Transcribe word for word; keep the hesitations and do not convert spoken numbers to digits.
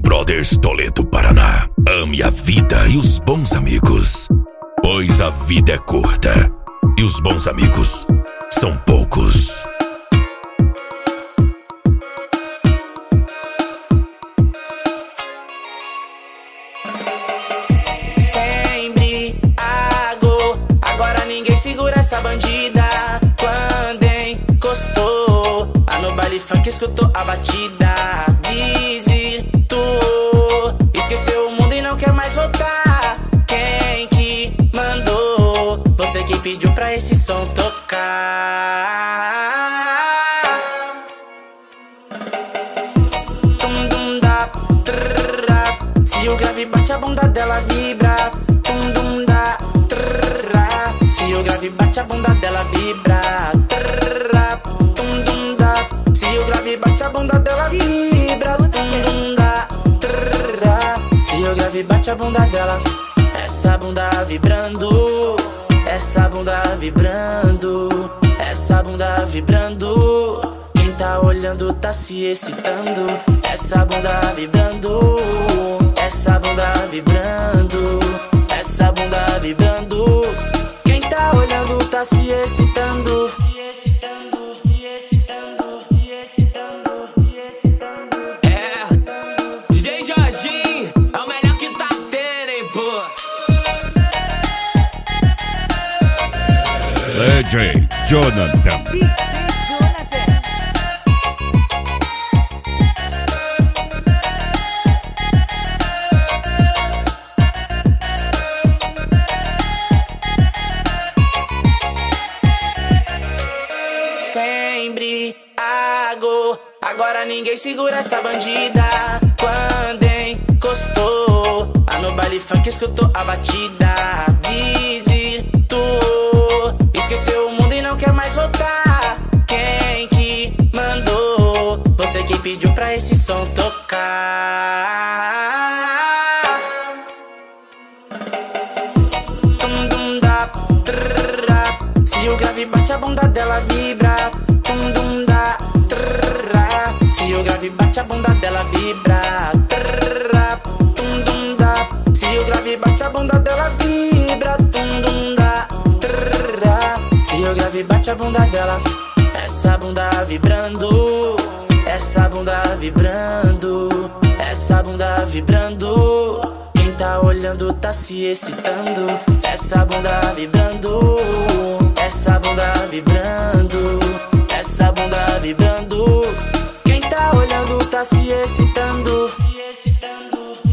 Brothers Toledo, Paraná. Ame a vida e os bons amigos, pois a vida é curta e os bons amigos são poucos. Sem embriago, agora ninguém segura essa bandida. Quando encostou lá no baile funk, escutou a batida. Desvirtuou, esqueceu o mundo e não quer mais voltar. Quem que mandou? Você que pediu pra esse som tocar. Tum dum da, trrr, se o grave bate a bunda dela vibra. Tum dum da, trrr, se o grave bate a bunda dela vibra. Trrr, tum dum da, se o grave bate a bunda dela vibra. Tum dum da, trrr, se o grave bate a bunda dela. Essa bunda vibrando, essa bunda vibrando, essa bunda vibrando. Quem tá olhando tá se excitando. Essa bunda vibrando, essa bunda vibrando, essa bunda vibrando. Quem tá olhando tá se excitando. Se excitando, se excitando, se excitando, se excitando. É, D J Jorginho é o melhor que tá tendo, hein, pô. D J Jonathan. Sem embriago, agora ninguém segura essa bandida. Quando encostou lá no baile funk, escutou a batida. Desvirtuou, esqueceu o mundo e não quer mais voltar. Quem que mandou? Você que pediu pra esse som tocar. Tum dum da, trrr, se o grave bate a bunda dela vibra. Tum dum da, trrr, se o grave bate a bunda dela vibra. Trrr, tum dum da, se o grave bate a bunda dela vibra. Tum dum da, trrr, se o grave bate a bunda dela. Essa bunda vibrando, essa bunda vibrando, essa bunda vibrando. Quem tá olhando tá se excitando. Essa bunda vibrando, essa bunda vibrando, essa bunda vibrando. Quem tá olhando tá se excitando. Se excitando.